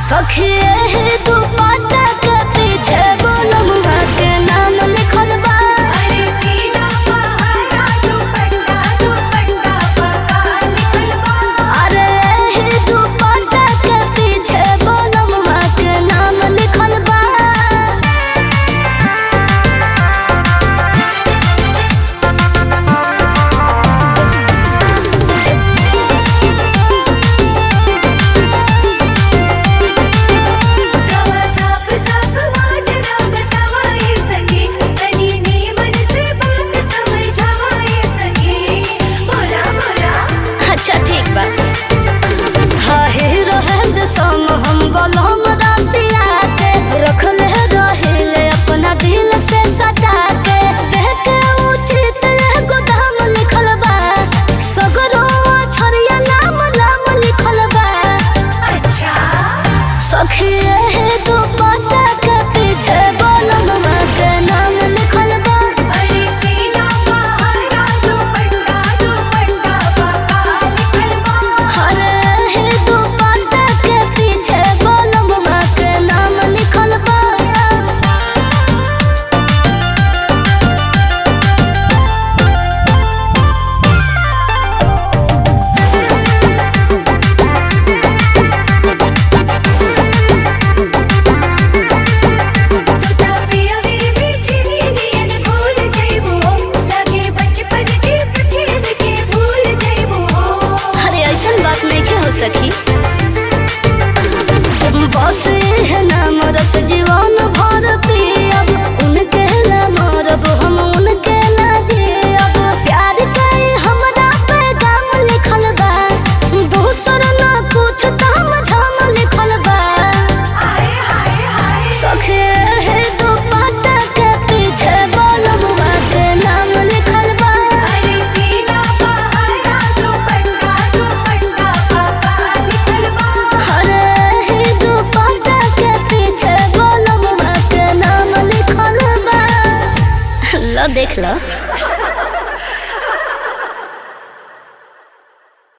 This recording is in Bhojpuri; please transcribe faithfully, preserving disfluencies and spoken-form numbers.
सखिए ही दुपट्टा के पीछे बोलमुआ के नाम लिखल बा। अरे सीना पहाड़ा दुपट्टा दुपट्टा पका लिखल बा। अरे ही दुपट्टा के पीछे बोलमुआ के नाम लिखल बा। रवा साफ साफ माजरा बतावाए सखी, तनी नीमन से बात समझावाए सखी। बोला बोला अच्छा ठीक बा। हाँ हीरो हैंड सॉन्ग हम बोलम रासिया के रखले रहिले अपना दिल से सटा के। देख के उचित गोदाम लिखल बा। सगरो छरिया नाम नाम लिखल बा। अच्छा सखिए हे दुपट्टा के पीछे बोलमुआ के नाम लिखल बा। अरे सीना पहाड़ा दुपट्टा दुपट्टा पका लिखल बा। अरे हे दुपट्टा के पीछे बोलमुआ के नाम लिखल बा। तुता पिया मेरे पीछे नियन भूल जाइबो, लगे बचपन के सखेद के भूल जाइबो। अरे ऐसन बात नहीं के हो सकी। बस है नाम रस जीवन भर पियब, उनके ला मरब हम उनके ला जियब। प्यार के हमरा पे गाम लिखल बा। दूसर ना कुछ ताम झाम लिखल बा। हाय हाय हाय सखे है दुपट्टा के पीछे बोलमुआ के नाम लिखल बा। अरे सीना पहाड़ा दुपट्टा दुपट्टा पका लिखल बा। अरे ही दुपट्टा के पीछे बोलमुआ के नाम लिखल बा। लो देख लो।